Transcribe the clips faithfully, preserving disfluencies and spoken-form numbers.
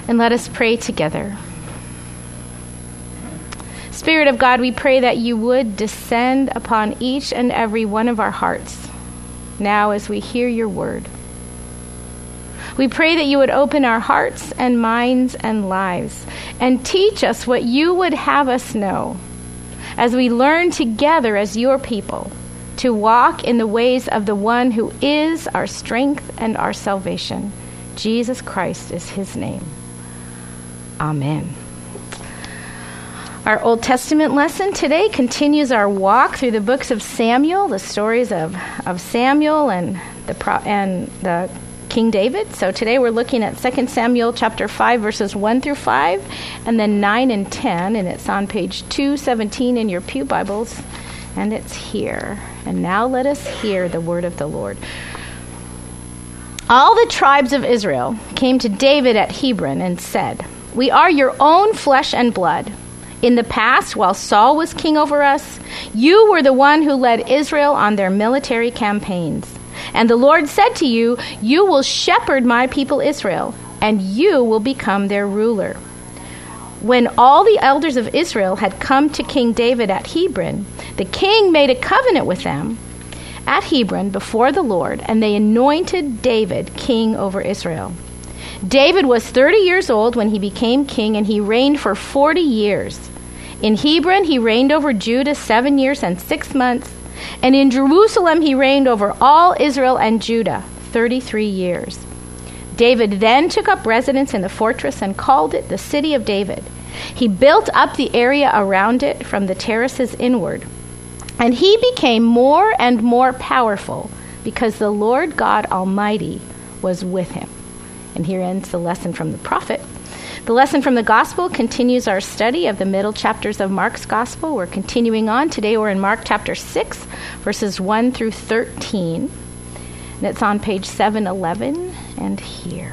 And let us pray together. Spirit of God, we pray that you would descend upon each and every one of our hearts now as we hear your word. We pray that you would open our hearts and minds and lives and teach us what you would have us know as we learn together as your people to walk in the ways of the one who is our strength and our salvation. Jesus Christ is his name. Amen. Our Old Testament lesson today continues our walk through the books of Samuel, the stories of, of Samuel and the pro, and the King David. So today we're looking at Second Samuel chapter five, verses one through five, and then nine and ten, and it's on page two seventeen in your pew Bibles, and it's here. And now let us hear the word of the Lord. All the tribes of Israel came to David at Hebron and said, "We are your own flesh and blood. In the past, while Saul was king over us, you were the one who led Israel on their military campaigns. And the Lord said to you, 'You will shepherd my people Israel, and you will become their ruler.'" When all the elders of Israel had come to King David at Hebron, the king made a covenant with them at Hebron before the Lord, and they anointed David king over Israel. David was thirty years old when he became king, and he reigned for forty years. In Hebron, he reigned over Judah seven years and six months, and in Jerusalem, he reigned over all Israel and Judah thirty-three years. David then took up residence in the fortress and called it the City of David. He built up the area around it from the terraces inward, and he became more and more powerful because the Lord God Almighty was with him. And here ends the lesson from the prophet. The lesson from the gospel continues our study of the middle chapters of Mark's gospel. We're continuing on. Today we're in Mark chapter six, verses one through thirteen. And it's on page seven eleven and here.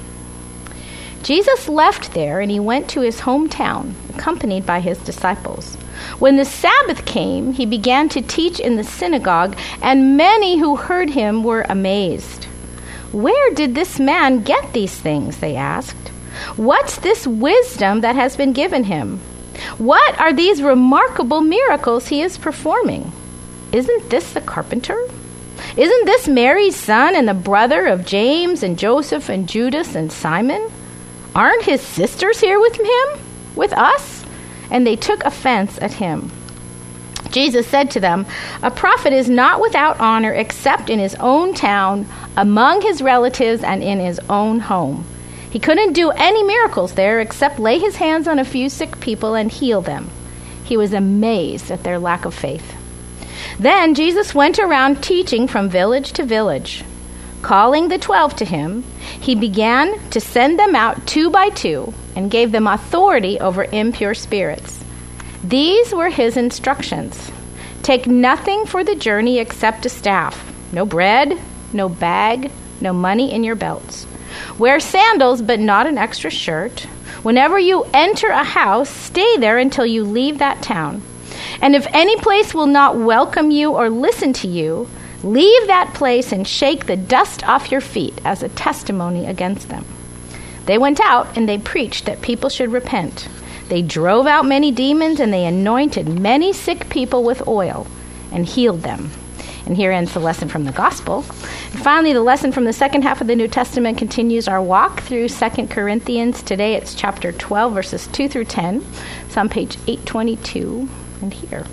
Jesus left there and he went to his hometown, accompanied by his disciples. When the Sabbath came, he began to teach in the synagogue, and many who heard him were amazed. "Where did this man get these things?" they asked. "What's this wisdom that has been given him? What are these remarkable miracles he is performing? Isn't this the carpenter? Isn't this Mary's son and the brother of James and Joseph and Judas and Simon? Aren't his sisters here with him, with us?" And they took offense at him. Jesus said to them, "A prophet is not without honor except in his own town, among his relatives, and in his own home." He couldn't do any miracles there except lay his hands on a few sick people and heal them. He was amazed at their lack of faith. Then Jesus went around teaching from village to village. Calling the twelve to him, he began to send them out two by two and gave them authority over impure spirits. These were his instructions. "Take nothing for the journey except a staff, no bread, no bag, no money in your belts. Wear sandals, but not an extra shirt. Whenever you enter a house, stay there until you leave that town. And if any place will not welcome you or listen to you, leave that place and shake the dust off your feet as a testimony against them." They went out and they preached that people should repent. They drove out many demons, and they anointed many sick people with oil and healed them. And here ends the lesson from the gospel. And finally, the lesson from the second half of the New Testament continues our walk through Second Corinthians. Today it's chapter twelve, verses two through ten. It's on page eight twenty-two and here.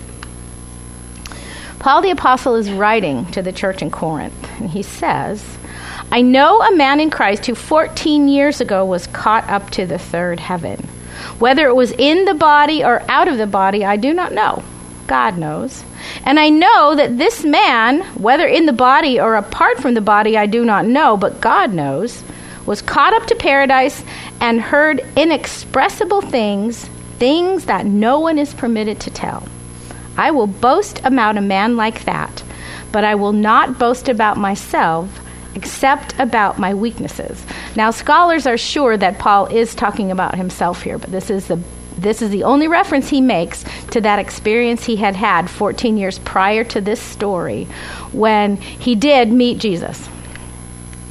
Paul the Apostle is writing to the church in Corinth, and he says, "I know a man in Christ who fourteen years ago was caught up to the third heaven. Whether it was in the body or out of the body, I do not know. God knows. And I know that this man, whether in the body or apart from the body, I do not know, but God knows, was caught up to paradise and heard inexpressible things, things that no one is permitted to tell. I will boast about a man like that, but I will not boast about myself except about my weaknesses." Now, scholars are sure that Paul is talking about himself here, but this is the This is the only reference he makes to that experience he had had fourteen years prior to this story when he did meet Jesus.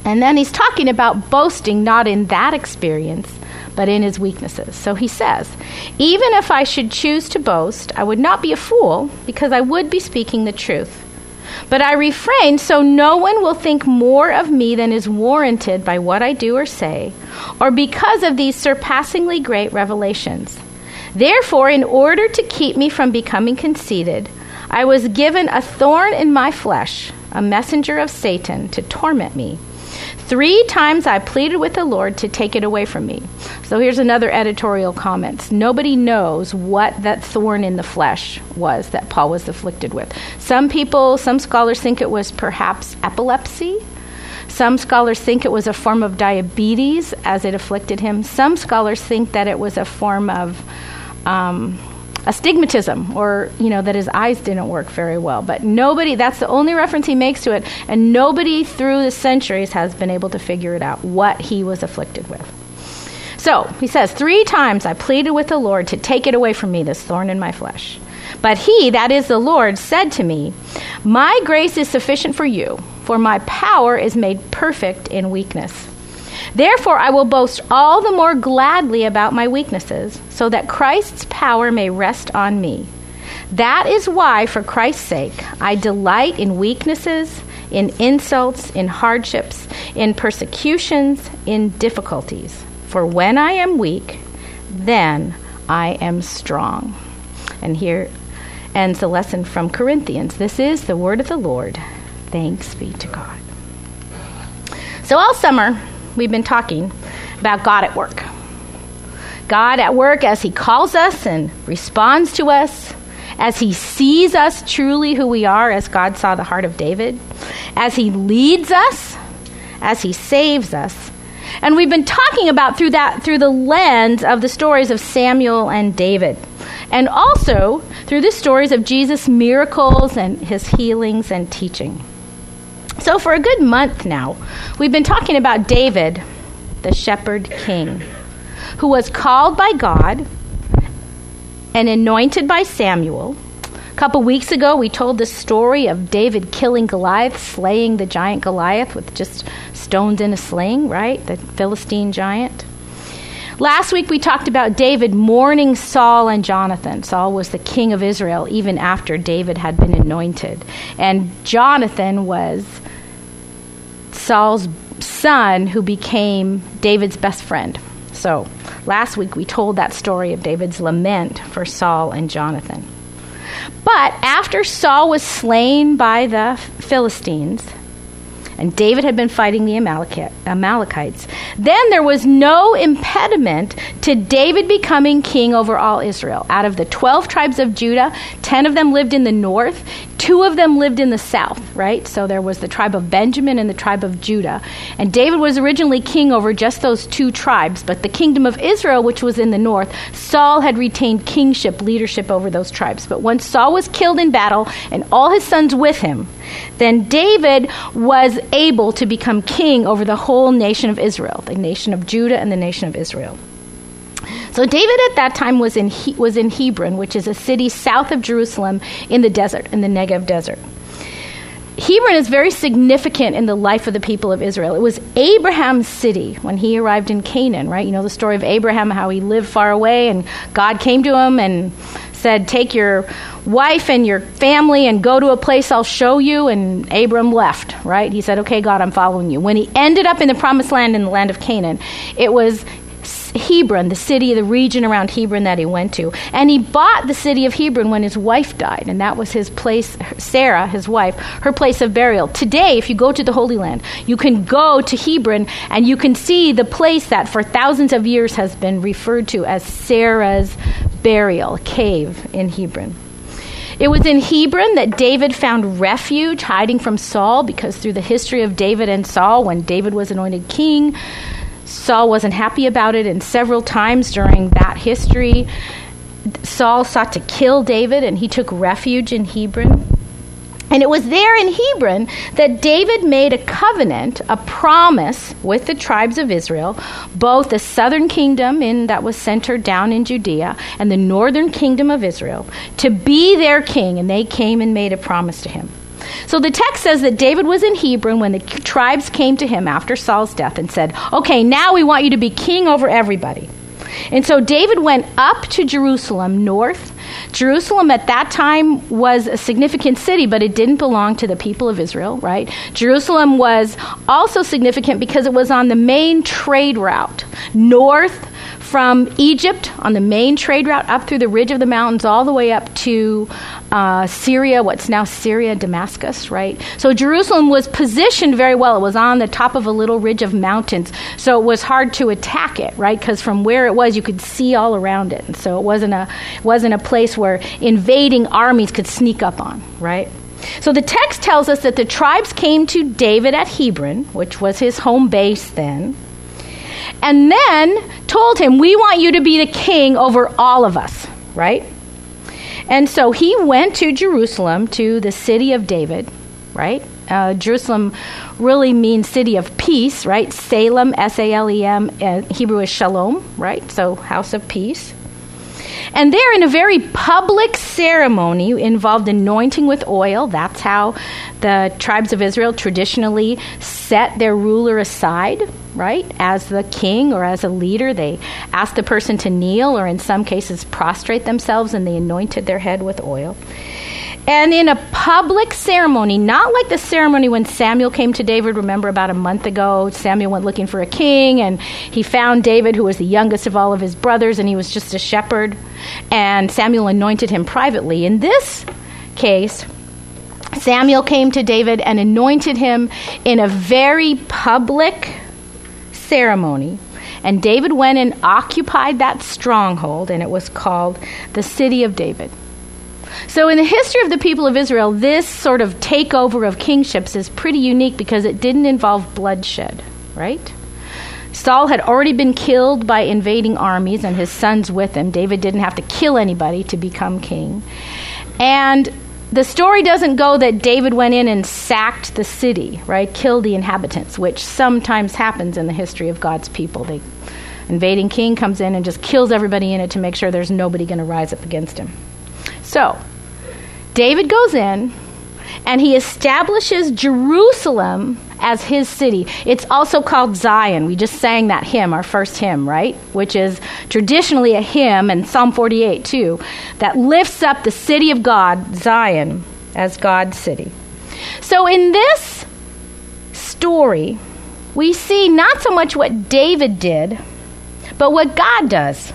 And then he's talking about boasting not in that experience, but in his weaknesses. So he says, even if I should choose to boast, I would not be a fool, because I would be speaking the truth. But I refrain so no one will think more of me than is warranted by what I do or say, or because of these surpassingly great revelations. Therefore, in order to keep me from becoming conceited, I was given a thorn in my flesh, a messenger of Satan, to torment me. Three times I pleaded with the Lord to take it away from me. So here's another editorial comment. Nobody knows what that thorn in the flesh was that Paul was afflicted with. Some people, some scholars think it was perhaps epilepsy. Some scholars think it was a form of diabetes as it afflicted him. Some scholars think that it was a form of um, astigmatism, or, you know, that his eyes didn't work very well. But nobody, that's the only reference he makes to it, and nobody through the centuries has been able to figure it out, what he was afflicted with. So, he says, three times I pleaded with the Lord to take it away from me, this thorn in my flesh. But he, that is the Lord, said to me, my grace is sufficient for you, for my power is made perfect in weakness. Therefore, I will boast all the more gladly about my weaknesses, so that Christ's power may rest on me. That is why, for Christ's sake, I delight in weaknesses, in insults, in hardships, in persecutions, in difficulties. For when I am weak, then I am strong. And here ends the lesson from Corinthians. This is the word of the Lord. Thanks be to God. So all summer, we've been talking about God at work. God at work as he calls us and responds to us, as he sees us truly who we are, as God saw the heart of David, as he leads us, as he saves us. And we've been talking about through that through the lens of the stories of Samuel and David, and also through the stories of Jesus' miracles and his healings and teaching. So for a good month now, we've been talking about David, the shepherd king, who was called by God and anointed by Samuel. A couple weeks ago, we told the story of David killing Goliath, slaying the giant Goliath with just stones in a sling, right? The Philistine giant. Last week, we talked about David mourning Saul and Jonathan. Saul was the king of Israel even after David had been anointed. And Jonathan was Saul's son who became David's best friend. So last week we told that story of David's lament for Saul and Jonathan. But after Saul was slain by the Philistines, and David had been fighting the Amalekites, then there was no impediment to David becoming king over all Israel. Out of the twelve tribes of Judah, ten of them lived in the north, two of them lived in the south, right? So there was the tribe of Benjamin and the tribe of Judah. And David was originally king over just those two tribes, but the kingdom of Israel, which was in the north, Saul had retained kingship, leadership over those tribes. But when Saul was killed in battle and all his sons with him, then David was able to become king over the whole nation of Israel, the nation of Judah and the nation of Israel. So David at that time was in he- was in Hebron, which is a city south of Jerusalem in the desert, in the Negev desert. Hebron is very significant in the life of the people of Israel. It was Abraham's city when he arrived in Canaan, right? You know the story of Abraham, how he lived far away, and God came to him and said, take your wife and your family and go to a place I'll show you. And Abram left, right? He said, okay, God, I'm following you. When he ended up in the promised land, in the land of Canaan, it was Hebron, the city, the region around Hebron that he went to. And he bought the city of Hebron when his wife died. And that was his place, Sarah, his wife, her place of burial. Today, if you go to the Holy Land, you can go to Hebron and you can see the place that for thousands of years has been referred to as Sarah's burial, cave in Hebron. It was in Hebron that David found refuge, hiding from Saul, because through the history of David and Saul, when David was anointed king, Saul wasn't happy about it, and several times during that history, Saul sought to kill David, and he took refuge in Hebron. And it was there in Hebron that David made a covenant, a promise with the tribes of Israel, both the southern kingdom in, that was centered down in Judea and the northern kingdom of Israel, to be their king, and they came and made a promise to him. So the text says that David was in Hebron when the tribes came to him after Saul's death and said, okay, now we want you to be king over everybody. And so David went up to Jerusalem north. Jerusalem at that time was a significant city, but it didn't belong to the people of Israel, right? Jerusalem was also significant because it was on the main trade route north from Egypt, on the main trade route up through the ridge of the mountains all the way up to uh, Syria, what's now Syria, Damascus, right? So Jerusalem was positioned very well. It was on the top of a little ridge of mountains, so it was hard to attack it, right? Because from where it was, you could see all around it. And so it wasn't a wasn't a place where invading armies could sneak up on, right? So the text tells us that the tribes came to David at Hebron, which was his home base then, and then told him, we want you to be the king over all of us, right? And so he went to Jerusalem, to the city of David, right? Uh, Jerusalem really means city of peace, right? Salem, S A L E M, uh, Hebrew is shalom, right? So house of peace. And there, in a very public ceremony, involved anointing with oil. That's how the tribes of Israel traditionally set their ruler aside, right? As the king or as a leader, they asked the person to kneel or in some cases prostrate themselves, and they anointed their head with oil. And in a public ceremony, not like the ceremony when Samuel came to David, remember about a month ago, Samuel went looking for a king, and he found David, who was the youngest of all of his brothers, and he was just a shepherd, and Samuel anointed him privately. In this case, Samuel came to David and anointed him in a very public ceremony, and David went and occupied that stronghold, and it was called the City of David. So in the history of the people of Israel, this sort of takeover of kingships is pretty unique because it didn't involve bloodshed, right? Saul had already been killed by invading armies and his sons with him. David didn't have to kill anybody to become king. And the story doesn't go that David went in and sacked the city, right? Killed the inhabitants, which sometimes happens in the history of God's people. The invading king comes in and just kills everybody in it to make sure there's nobody going to rise up against him. So, David goes in, and he establishes Jerusalem as his city. It's also called Zion. We just sang that hymn, our first hymn, right? Which is traditionally a hymn, and Psalm forty-eight too, that lifts up the city of God, Zion, as God's city. So in this story, we see not so much what David did, but what God does.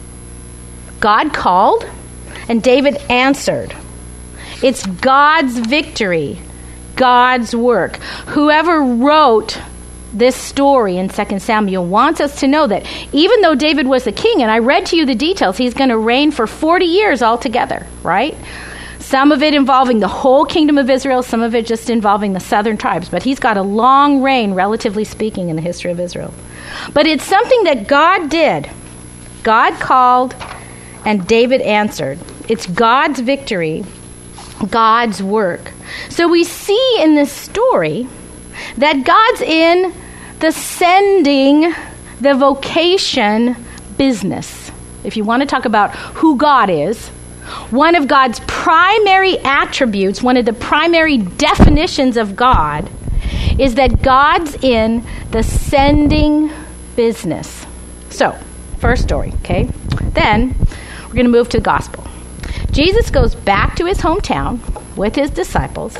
God called, and David answered. It's God's victory, God's work. Whoever wrote this story in Second Samuel wants us to know that even though David was the king, and I read to you the details, he's going to reign for forty years altogether, right? Some of it involving the whole kingdom of Israel, some of it just involving the southern tribes. But he's got a long reign, relatively speaking, in the history of Israel. But it's something that God did. God called, and David answered. It's God's victory, God's work. So we see in this story that God's in the sending, the vocation business. If you want to talk about who God is, one of God's primary attributes, one of the primary definitions of God, is that God's in the sending business. So, first story, okay? Then we're going to move to the gospel. Jesus goes back to his hometown with his disciples,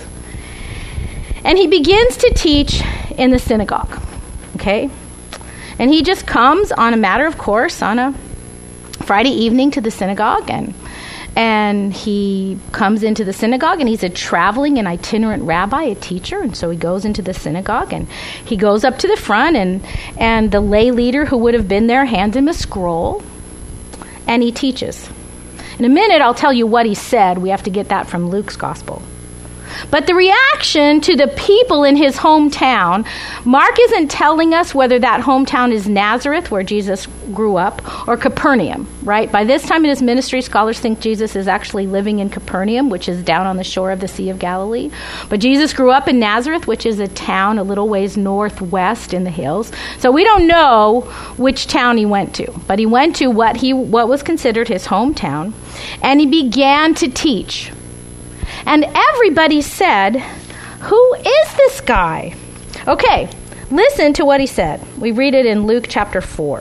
and he begins to teach in the synagogue, okay? And he just comes on a matter of course on a Friday evening to the synagogue, and and he comes into the synagogue, and he's a traveling and itinerant rabbi, a teacher, and so he goes into the synagogue, and he goes up to the front, and and the lay leader who would have been there hands him a scroll, and he teaches. In a minute, I'll tell you what he said. We have to get that from Luke's gospel. But the reaction to the people in his hometown, Mark isn't telling us whether that hometown is Nazareth, where Jesus grew up, or Capernaum, right? By this time in his ministry, scholars think Jesus is actually living in Capernaum, which is down on the shore of the Sea of Galilee. But Jesus grew up in Nazareth, which is a town a little ways northwest in the hills. So we don't know which town he went to. But he went to what he what was considered his hometown, and he began to teach. And everybody said, Who is this guy? Okay, listen to what he said. We read it in Luke chapter four.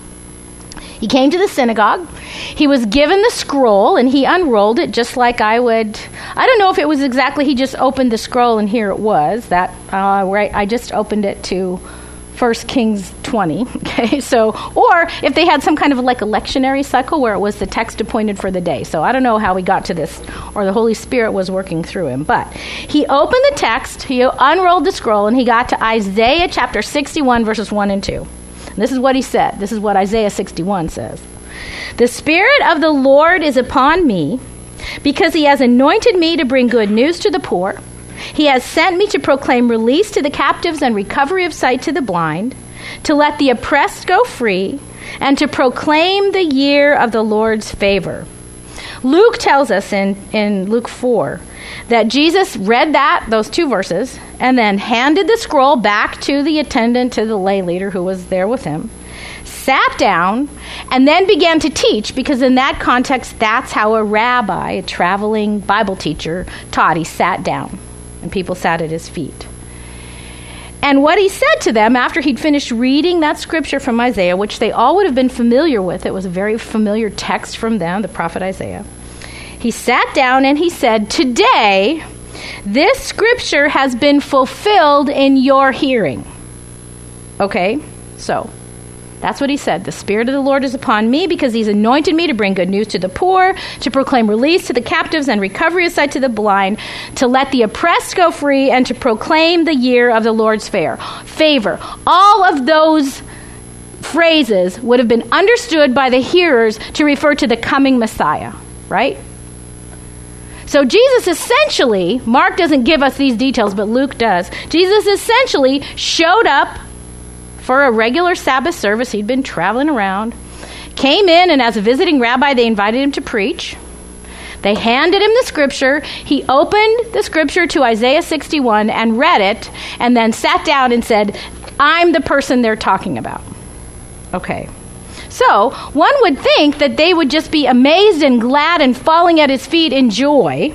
He came to the synagogue. He was given the scroll, and he unrolled it just like I would. I don't know if it was exactly he just opened the scroll and here it was. That uh, right, I just opened it to First Kings twenty. Okay, so or if they had some kind of like a lectionary cycle where it was the text appointed for the day. So I don't know how he got to this, or the Holy Spirit was working through him. But he opened the text, he unrolled the scroll, and he got to Isaiah chapter sixty-one, verses one and two. And this is what he said. This is what Isaiah sixty-one says. The Spirit of the Lord is upon me, because he has anointed me to bring good news to the poor. He has sent me to proclaim release to the captives and recovery of sight to the blind, to let the oppressed go free, and to proclaim the year of the Lord's favor. Luke tells us in, in Luke four that Jesus read that, those two verses, and then handed the scroll back to the attendant, to the lay leader who was there with him, sat down, and then began to teach, because in that context, that's how a rabbi, a traveling Bible teacher, taught. He sat down, and people sat at his feet. And what he said to them after he'd finished reading that scripture from Isaiah, which they all would have been familiar with, it was a very familiar text from them, the prophet Isaiah. He sat down and he said, "Today, this scripture has been fulfilled in your hearing." Okay, so that's what he said. The Spirit of the Lord is upon me, because he's anointed me to bring good news to the poor, to proclaim release to the captives and recovery of sight to the blind, to let the oppressed go free, and to proclaim the year of the Lord's fair. Favor. All of those phrases would have been understood by the hearers to refer to the coming Messiah, right? So Jesus essentially, Mark doesn't give us these details, but Luke does. Jesus essentially showed up for a regular Sabbath service. He'd been traveling around, came in, and as a visiting rabbi, they invited him to preach. They handed him the scripture. He opened the scripture to Isaiah sixty-one and read it, and then sat down and said, "I'm the person they're talking about." Okay. So one would think that they would just be amazed and glad and falling at his feet in joy.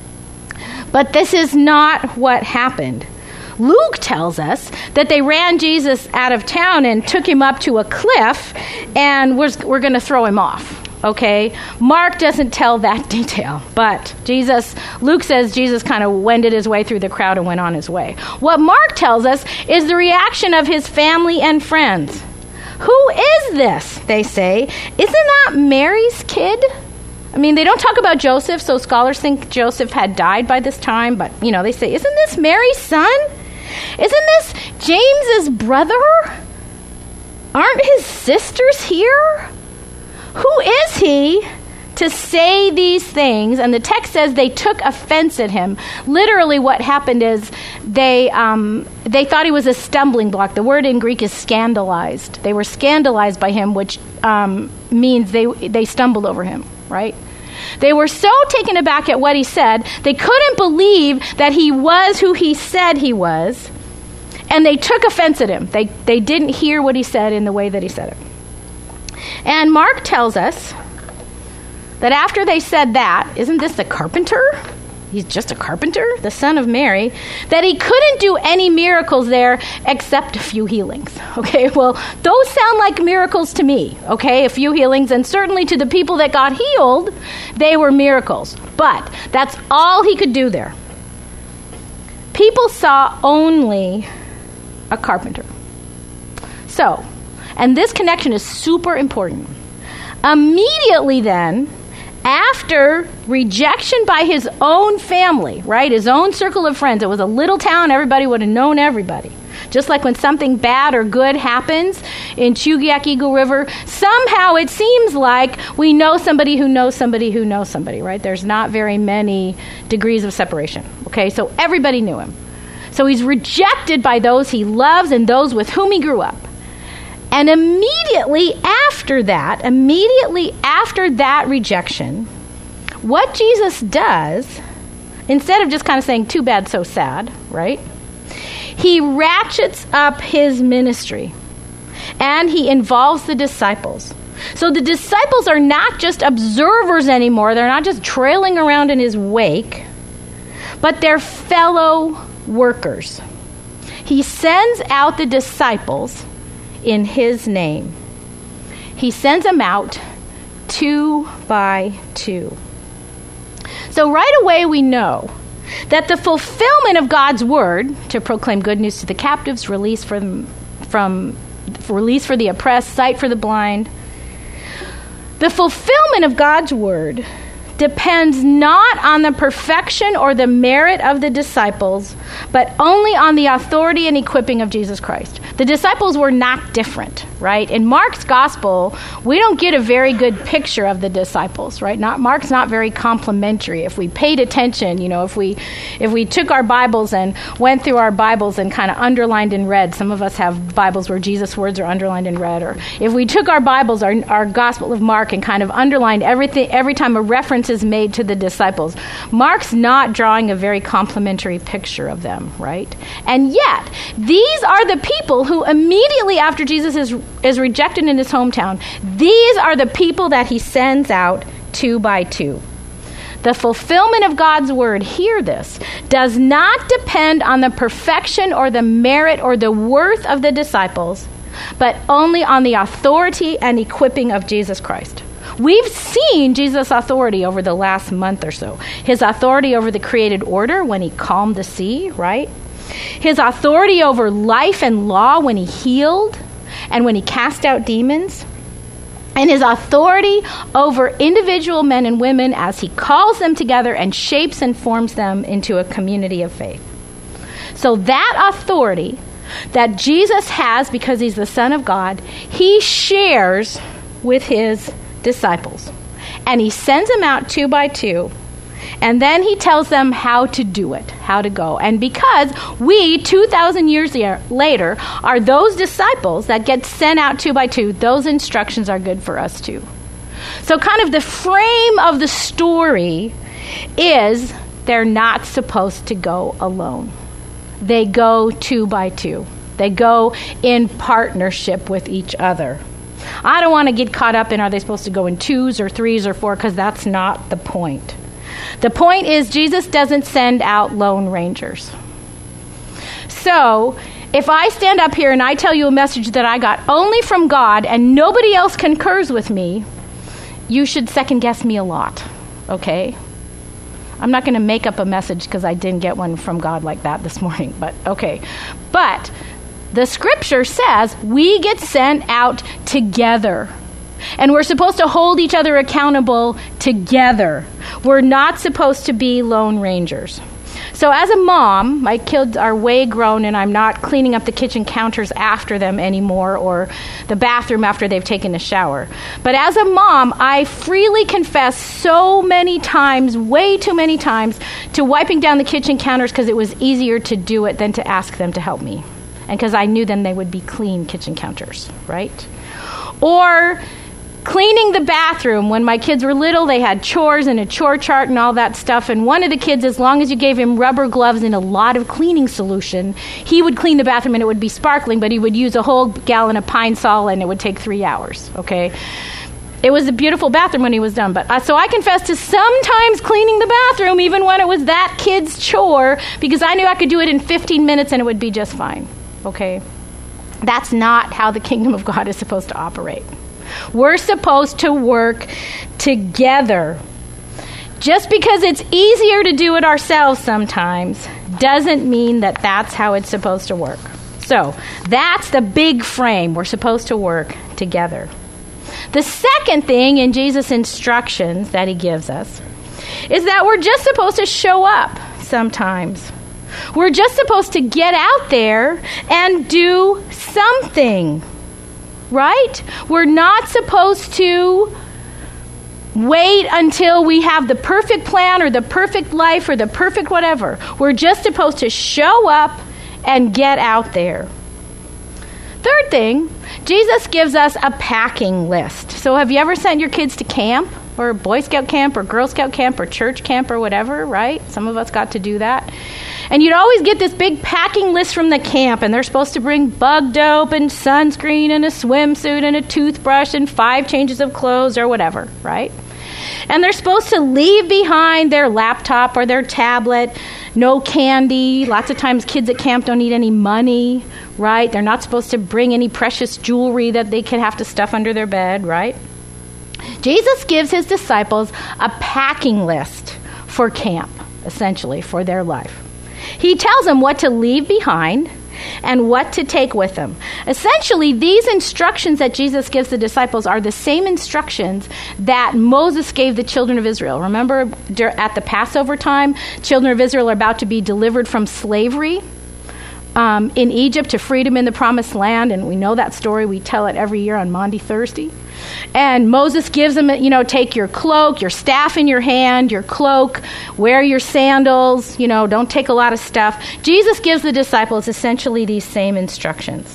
But this is not what happened. Luke tells us that they ran Jesus out of town and took him up to a cliff and was, we're going to throw him off. Okay? Mark doesn't tell that detail, but Jesus, Luke says Jesus kind of wended his way through the crowd and went on his way. What Mark tells us is the reaction of his family and friends. "Who is this?" they say. "Isn't that Mary's kid?" I mean, they don't talk about Joseph, so scholars think Joseph had died by this time, but, you know, they say, "Isn't this Mary's son? Isn't this James's brother? Aren't his sisters here? Who is he to say these things?" And the text says they took offense at him. Literally what happened is they um, they thought he was a stumbling block. The word in Greek is scandalized. They were scandalized by him, which um, means they they stumbled over him, right? They were so taken aback at what he said, they couldn't believe that he was who he said he was, and they took offense at him. They, they didn't hear what he said in the way that he said it. And Mark tells us that after they said that, "Isn't this the carpenter? He's just a carpenter, the son of Mary," that he couldn't do any miracles there except a few healings. Okay, well, those sound like miracles to me, okay, a few healings, and certainly to the people that got healed, they were miracles. But that's all he could do there. People saw only a carpenter. So, and this connection is super important. Immediately then, after rejection by his own family, right, his own circle of friends, it was a little town, everybody would have known everybody. Just like when something bad or good happens in Chugiak Eagle River, somehow it seems like we know somebody who knows somebody who knows somebody, right? There's not very many degrees of separation, okay? So everybody knew him. So he's rejected by those he loves and those with whom he grew up. And immediately after that, immediately after that rejection, what Jesus does, instead of just kind of saying, "Too bad, so sad," right? He ratchets up his ministry and he involves the disciples. So the disciples are not just observers anymore. They're not just trailing around in his wake, but they're fellow workers. He sends out the disciples in his name. He sends them out two by two. So right away we know that the fulfillment of God's word to proclaim good news to the captives, release from, from release for the oppressed, sight for the blind, the fulfillment of God's word depends not on the perfection or the merit of the disciples, but only on the authority and equipping of Jesus Christ. The disciples were not different, right? In Mark's gospel, we don't get a very good picture of the disciples, right? Not Mark's not very complimentary. If we paid attention, you know, if we if we took our Bibles and went through our Bibles and kind of underlined in red, some of us have Bibles where Jesus' words are underlined in red, or if we took our Bibles, our, our Gospel of Mark, and kind of underlined everything every time a reference is made to the disciples, Mark's not drawing a very complimentary picture of them, right? And yet, these are the people who immediately after Jesus is, is rejected in his hometown, these are the people that he sends out two by two. The fulfillment of God's word, hear this, does not depend on the perfection or the merit or the worth of the disciples, but only on the authority and equipping of Jesus Christ. We've seen Jesus' authority over the last month or so. His authority over the created order when he calmed the sea, right? His authority over life and law when he healed and when he cast out demons. And his authority over individual men and women as he calls them together and shapes and forms them into a community of faith. So that authority that Jesus has because he's the Son of God, he shares with his disciples. And he sends them out two by two. And then he tells them how to do it, how to go. And because we, two thousand years later, are those disciples that get sent out two by two, those instructions are good for us too. So kind of the frame of the story is they're not supposed to go alone. They go two by two. They go in partnership with each other. I don't want to get caught up in are they supposed to go in twos or threes or four, because that's not the point. The point is Jesus doesn't send out lone rangers. So if I stand up here and I tell you a message that I got only from God and nobody else concurs with me, you should second guess me a lot, okay? I'm not going to make up a message because I didn't get one from God like that this morning, but okay. But the scripture says we get sent out together. And we're supposed to hold each other accountable together. We're not supposed to be lone rangers. So as a mom, my kids are way grown and I'm not cleaning up the kitchen counters after them anymore or the bathroom after they've taken a shower. But as a mom, I freely confess so many times, way too many times, to wiping down the kitchen counters because it was easier to do it than to ask them to help me. And because I knew then they would be clean kitchen counters, right? Or cleaning the bathroom. When my kids were little, they had chores and a chore chart and all that stuff. And one of the kids, as long as you gave him rubber gloves and a lot of cleaning solution, he would clean the bathroom and it would be sparkling, but he would use a whole gallon of Pine Sol and it would take three hours, okay? It was a beautiful bathroom when he was done. But uh, so I confessed to sometimes cleaning the bathroom, even when it was that kid's chore, because I knew I could do it in fifteen minutes and it would be just fine, okay? That's not how the kingdom of God is supposed to operate. We're supposed to work together. Just because it's easier to do it ourselves sometimes doesn't mean that that's how it's supposed to work. So that's the big frame. We're supposed to work together. The second thing in Jesus' instructions that he gives us is that we're just supposed to show up sometimes. We're just supposed to get out there and do something. Right? We're not supposed to wait until we have the perfect plan or the perfect life or the perfect whatever. We're just supposed to show up and get out there. Third thing, Jesus gives us a packing list. So have you ever sent your kids to camp or Boy Scout camp or Girl Scout camp or church camp or whatever, right? Some of us got to do that. And you'd always get this big packing list from the camp, and they're supposed to bring bug dope and sunscreen and a swimsuit and a toothbrush and five changes of clothes or whatever, right? And they're supposed to leave behind their laptop or their tablet, no candy. Lots of times kids at camp don't need any money, right? They're not supposed to bring any precious jewelry that they can have to stuff under their bed, right? Jesus gives his disciples a packing list for camp, essentially, for their life. He tells them what to leave behind and what to take with them. Essentially, these instructions that Jesus gives the disciples are the same instructions that Moses gave the children of Israel. Remember, at the Passover time, children of Israel are about to be delivered from slavery um, in Egypt to freedom in the Promised Land, and we know that story. We tell it every year on Maundy Thursday. And Moses gives them, you know, take your cloak, your staff in your hand, your cloak, wear your sandals, you know, don't take a lot of stuff. Jesus gives the disciples essentially these same instructions.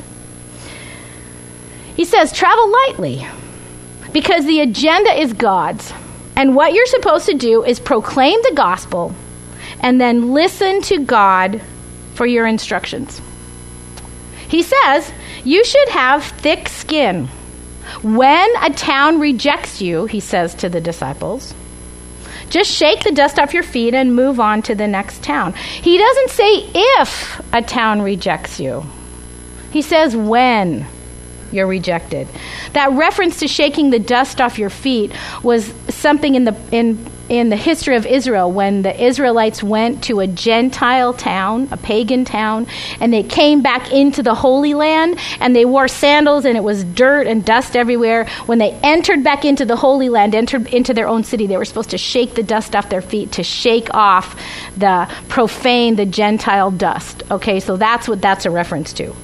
He says, travel lightly, because the agenda is God's. And what you're supposed to do is proclaim the gospel and then listen to God for your instructions. He says, you should have thick skin. When a town rejects you, he says to the disciples, just shake the dust off your feet and move on to the next town. He doesn't say if a town rejects you. He says when you're rejected. That reference to shaking the dust off your feet was something in the in in the history of Israel when the Israelites went to a Gentile town, a pagan town, and they came back into the Holy Land, and they wore sandals, and it was dirt and dust everywhere. When they entered back into the Holy Land, entered into their own city, they were supposed to shake the dust off their feet to shake off the profane, the Gentile dust. Okay, so that's what that's a reference to.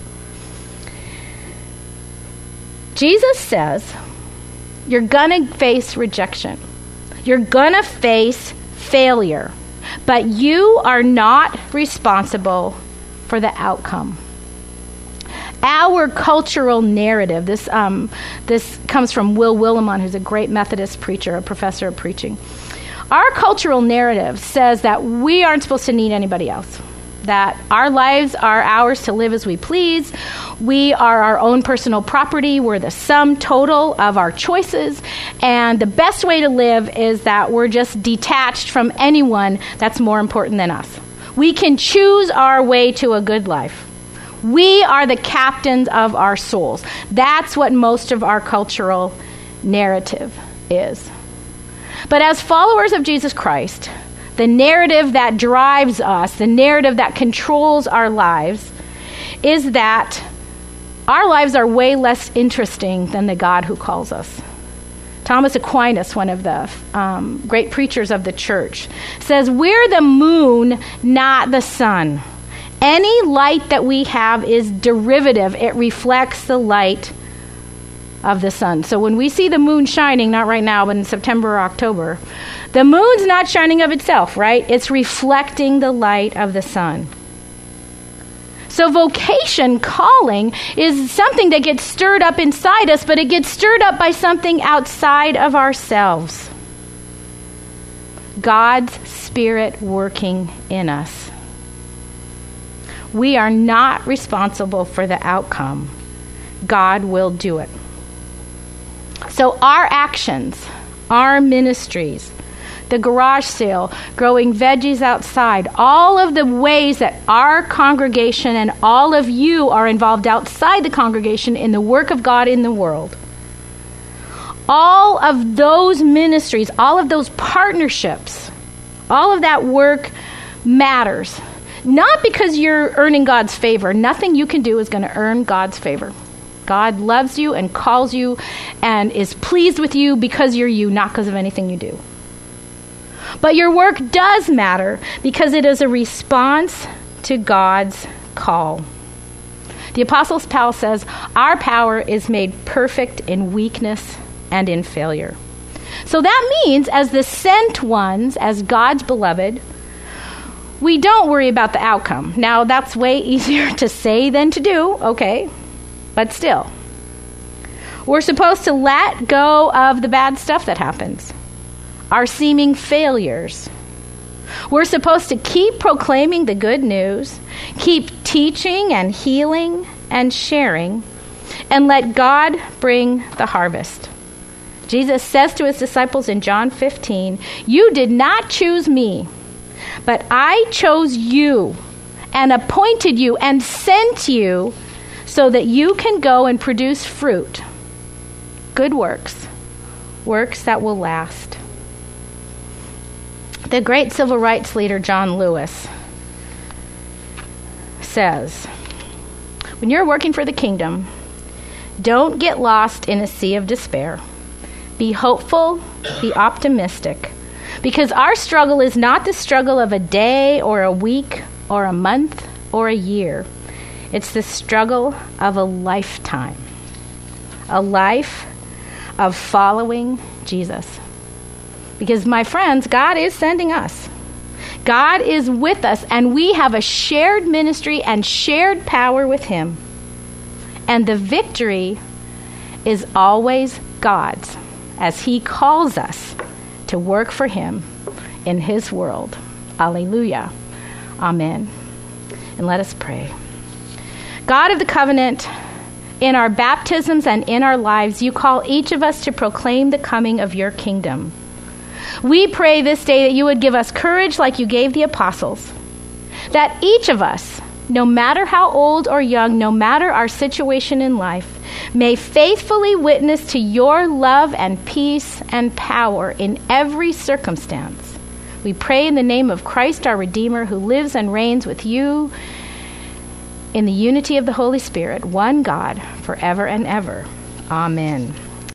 Jesus says, you're going to face rejection. You're going to face failure, but you are not responsible for the outcome. Our cultural narrative, this um, this comes from Will Willimon, who's a great Methodist preacher, a professor of preaching. Our cultural narrative says that we aren't supposed to need anybody else, that our lives are ours to live as we please. We are our own personal property. We're the sum total of our choices. And the best way to live is that we're just detached from anyone that's more important than us. We can choose our way to a good life. We are the captains of our souls. That's what most of our cultural narrative is. But as followers of Jesus Christ, the narrative that drives us, the narrative that controls our lives, is that our lives are way less interesting than the God who calls us. Thomas Aquinas, one of the um, great preachers of the church, says, we're the moon, not the sun. Any light that we have is derivative. It reflects the light of the sun. So when we see the moon shining, not right now, but in September or October, the moon's not shining of itself, right? It's reflecting the light of the sun. So vocation, calling, is something that gets stirred up inside us, but it gets stirred up by something outside of ourselves. God's Spirit working in us. We are not responsible for the outcome. God will do it. So our actions, our ministries, the garage sale, growing veggies outside, all of the ways that our congregation and all of you are involved outside the congregation in the work of God in the world, all of those ministries, all of those partnerships, all of that work matters. Not because you're earning God's favor. Nothing you can do is going to earn God's favor. God loves you and calls you and is pleased with you because you're you, not because of anything you do. But your work does matter because it is a response to God's call. The Apostle Paul says, our power is made perfect in weakness and in failure. So that means as the sent ones, as God's beloved, we don't worry about the outcome. Now, that's way easier to say than to do, okay, but still. We're supposed to let go of the bad stuff that happens, our seeming failures. We're supposed to keep proclaiming the good news, keep teaching and healing and sharing, and let God bring the harvest. Jesus says to his disciples in John fifteen, "You did not choose me, but I chose you and appointed you and sent you so that you can go and produce fruit, good works, works that will last." The great civil rights leader John Lewis says, "When you're working for the kingdom, don't get lost in a sea of despair. Be hopeful, be optimistic, because our struggle is not the struggle of a day or a week or a month or a year. It's the struggle of a lifetime, a life of following Jesus." Because, my friends, God is sending us. God is with us, and we have a shared ministry and shared power with him. And the victory is always God's, as he calls us to work for him in his world. Alleluia. Amen. And let us pray. God of the covenant, in our baptisms and in our lives, you call each of us to proclaim the coming of your kingdom. We pray this day that you would give us courage like you gave the apostles, that each of us, no matter how old or young, no matter our situation in life, may faithfully witness to your love and peace and power in every circumstance. We pray in the name of Christ our Redeemer, who lives and reigns with you in the unity of the Holy Spirit, one God, forever and ever. Amen.